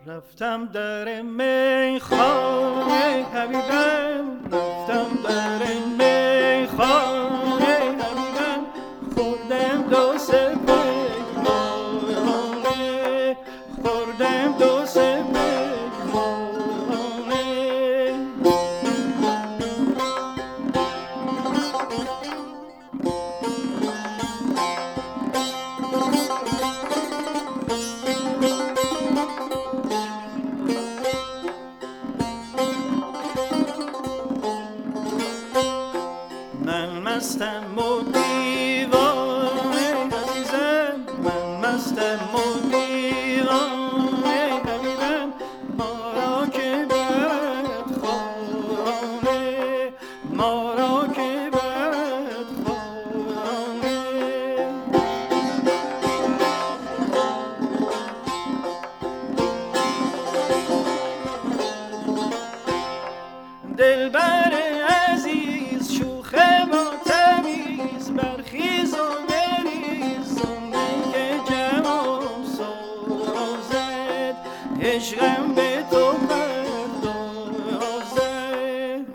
رفتم در میخانه حبیبم، رفتم در میخانه حبیبم، خوردم دو سه پیمانه، خوردم دو سه پیمانه. من مستم و دیوانه عزیزم، من مستم و دیوانه حبیبم، ما را که برد خانه، ما را که برد خانه. دلبر عزیز شوخ با تمیز، برخیز و بریز زنده که جوان سازد، عشقم به تو پردازد.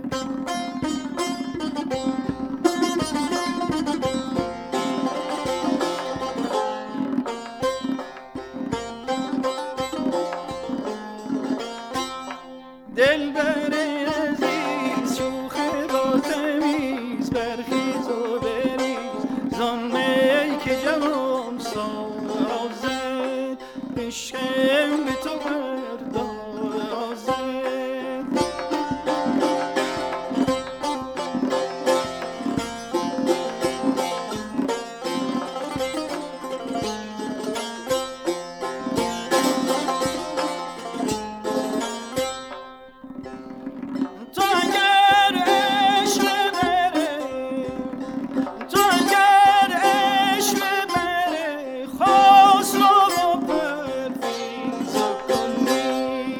دلبر عزیز شوخ با تمیز، برخیز و بریز زان می که جوان سازد، عشقم به تو پردازد. تو اگر عشق بره، تو اگر عشق بره، خسرو رو پرویز کنی.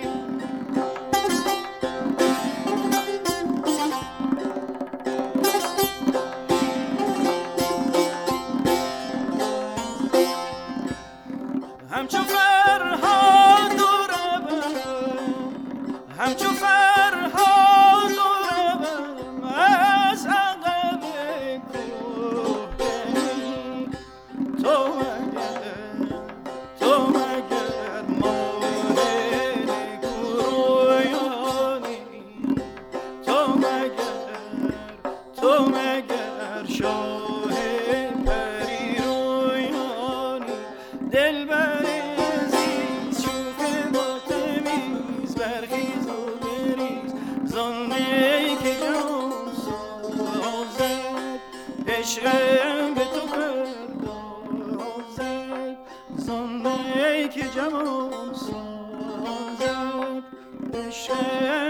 همچو فرهاد و روم، همچو فرهاد و روم از عقب کوهکنی. تو مگر ماهر گرویانی، تو مگر شاه پریرویانی. دلبر عزیز شوخ با تمیز، برخیز و بریز زان می که جان سازد، عشقم به تو پردازد. زان می که جوان سازد، عشقم